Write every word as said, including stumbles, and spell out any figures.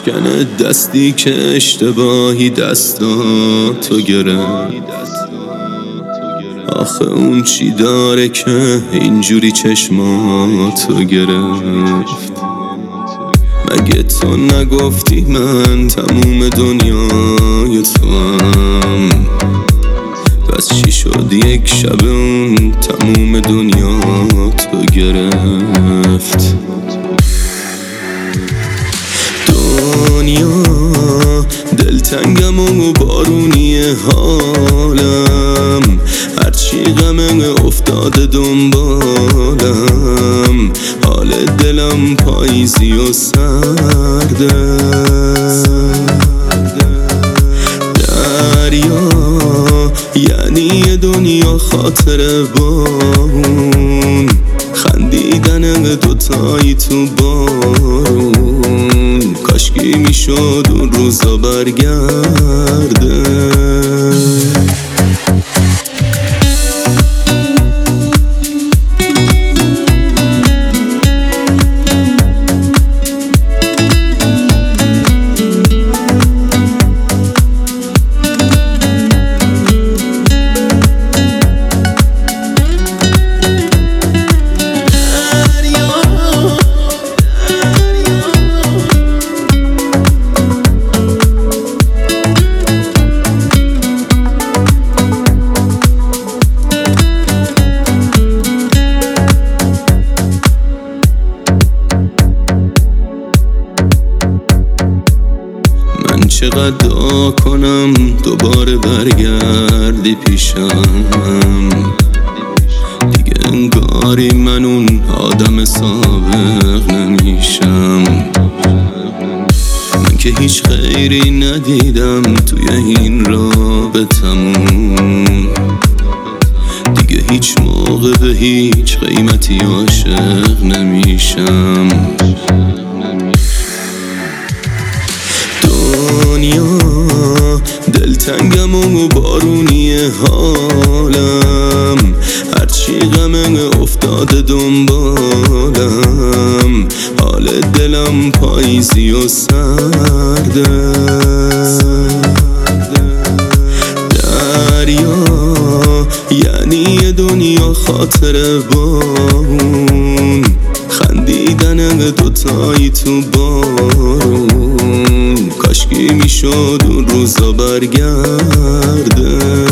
بشکنه دستی که اشتباهی دستاتو گرفت. آخه اون چی داره که اینجوری چشماتو گرفت؟ مگه تو نگفتی من تموم دنیای تو هم؟ پس چی شد یک شب اون تموم دنیا تو گرفت؟ دنیا دلتنگم و بارونی حالم، هرچی غم افتاده دنبالم، حال دلم پاییزی و سرده. دریا یعنی یه دنیا خاطره با اون خندیدن دوتایی تو بارون. کاشکی میشد اون روزا برگرده. چقدر دعا کنم دوباره برگردی پیشم، دیگه انگاری من اون آدم سابق نمیشم. من که هیچ خیری ندیدم توی این رابطمون، دیگه هیچ موقع به هیچ قیمتی عاشق نمیشم. دنیا دلتنگم و بارونی حالم، هرچی غم افتاده دنبالم، حال دلم پاییزی و سرده. دریا یعنی یه دنیا خاطره با اون خندیدن دوتایی تو بارون. کاشکی میشد اون روزا برگرده.